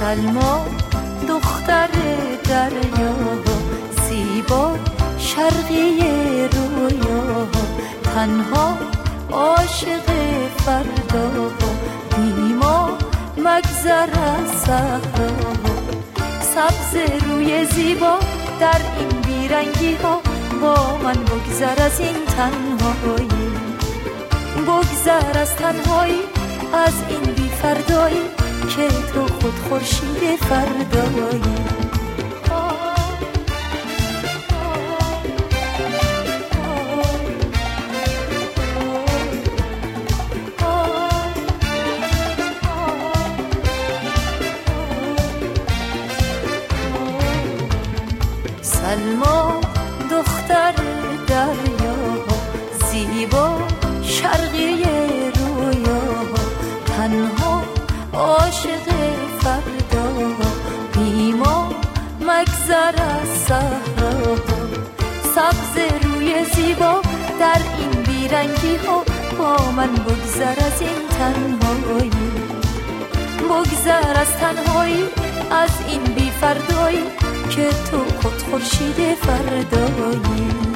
سلما دختر دریا، زیبا شرقی رویا، تنها عاشق فردا، بیما مگذر از صحرا، سبز روی زیبا در این بیرنگی ها، با من بگذر از این تنهایی، بگذر از تنهایی، از این بی فردایی که تو خود خورشید فردایی. سلما دختر دریا، زیبا شرقی رویا، تنها عاشق فردا، بیما مگذر از صحرا، سبز روی زیبا در این بیرنگی ها، با من بگذر از این تنهایی، بگذر از تنهایی، از این بی فردایی که تو خود خورشید فردایی.